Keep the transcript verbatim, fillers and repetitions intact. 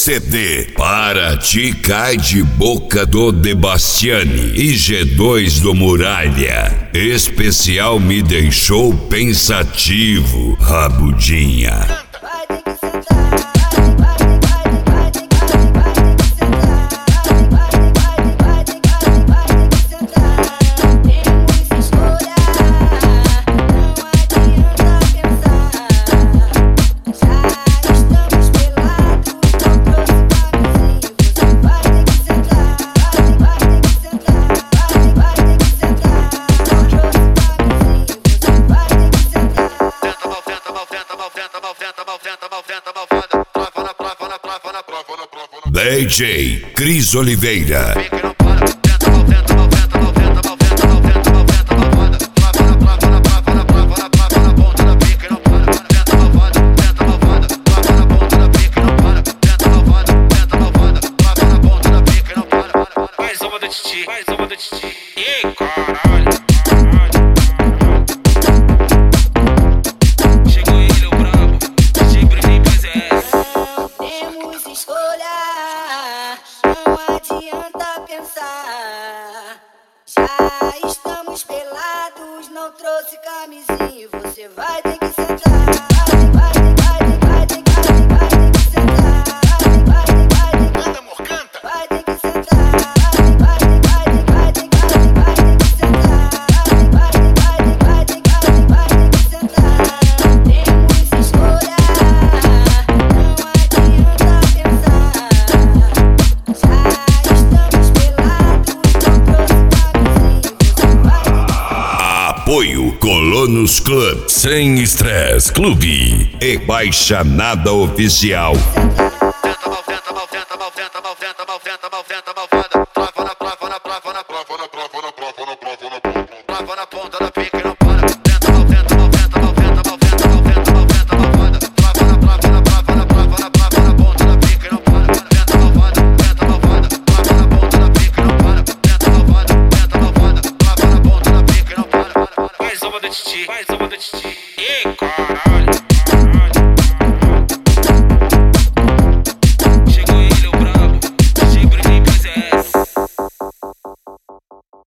C D. Para ti cai de boca do Debastiani e G dois do Muralha. Especial me deixou pensativo, Rabudinha. D J Cris Oliveira. Mais uma do Titi, mais uma do Titi. Ei, caralho. Chegou ele, o brabo. Sempre tem presença. Temos escolha, não adianta pensar. Já estamos pelados, não trouxe camisinha. Você vai ter que sentar. Vai, vai, vai, vai, vai, vai, vai ter que sentar. Vai, vai, vai, Canta, amor, canta. vai ter que sentar. Vai, vai, vai, vai, vai ter que sentar. Vai, vai, vai, vai, vai ter que sentar. Temos escolha, não adianta pensar. Já estamos pelados, não trouxe camisinha. Apoio Colonos Club, Sem Estresse Clube e Baixa Nada Oficial. Venta, mal, venta, mal, venta, mal, venta, mal, venta, mal, venta, mal, venta, mal, venta. Trava na, trava na, trava na, trava na, trava na, trava na, trava na, trava na ponta da pica e não para. Venta, mal, venta, mal, venta, mal, venta, mal, venta, mal, venta, mal, venta, mal, venta. Trava na, trava na, trava na, trava na, trava na ponta da pica e não para. Venta, malvada, venta, malvada, trava na ponta da pica e não para. Venta, malvada, venta, malvada, trava na ponta da pica e não para. Mais uma do Titi, mais uma do Titi. Ei, cara.